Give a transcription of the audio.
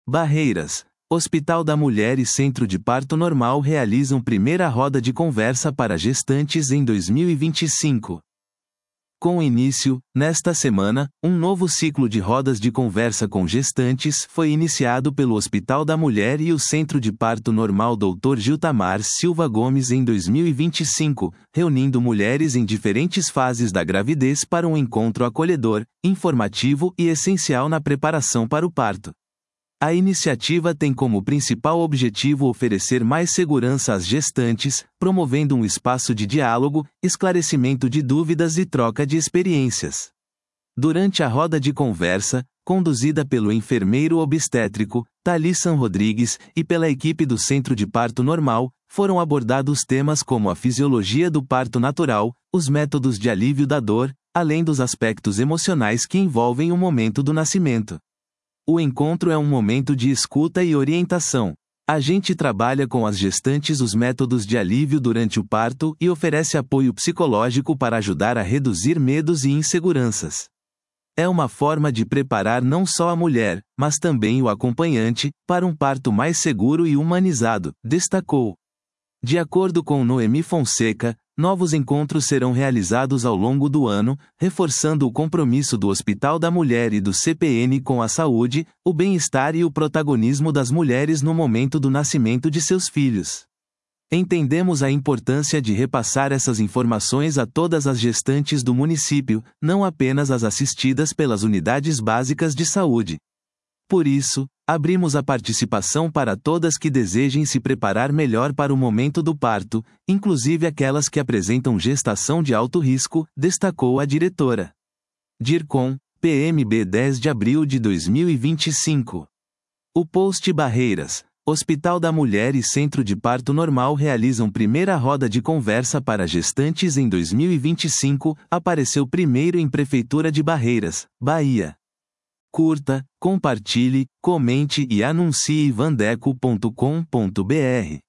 Barreiras. Hospital da Mulher e Centro de Parto Normal realizam primeira roda de conversa para gestantes em 2025. Com início, nesta semana, um novo ciclo de rodas de conversa com gestantes foi iniciado pelo Hospital da Mulher e o Centro de Parto Normal Dr. Giltamar Silva Gomes em 2025, reunindo mulheres em diferentes fases da gravidez para um encontro acolhedor, informativo e essencial na preparação para o parto. A iniciativa tem como principal objetivo oferecer mais segurança às gestantes, promovendo um espaço de diálogo, esclarecimento de dúvidas e troca de experiências. Durante a roda de conversa, conduzida pelo enfermeiro obstétrico, Thalisson Rodrigues, e pela equipe do Centro de Parto Normal, foram abordados temas como a fisiologia do parto natural, os métodos de alívio da dor, além dos aspectos emocionais que envolvem o momento do nascimento. O encontro é um momento de escuta e orientação. A gente trabalha com as gestantes os métodos de alívio durante o parto e oferece apoio psicológico para ajudar a reduzir medos e inseguranças. É uma forma de preparar não só a mulher, mas também o acompanhante, para um parto mais seguro e humanizado, destacou. De acordo com Noemi Fonseca, novos encontros serão realizados ao longo do ano, reforçando o compromisso do Hospital da Mulher e do CPN com a saúde, o bem-estar e o protagonismo das mulheres no momento do nascimento de seus filhos. Entendemos a importância de repassar essas informações a todas as gestantes do município, não apenas as assistidas pelas unidades básicas de saúde. Por isso, abrimos a participação para todas que desejem se preparar melhor para o momento do parto, inclusive aquelas que apresentam gestação de alto risco, destacou a diretora. DIRCOM, PMB 10 de abril de 2025. O post Barreiras. Hospital da Mulher e Centro de Parto Normal realizam primeira roda de conversa para gestantes em 2025, apareceu primeiro em Prefeitura de Barreiras, Bahia. Curta, compartilhe, comente e anuncie vandeco.com.br.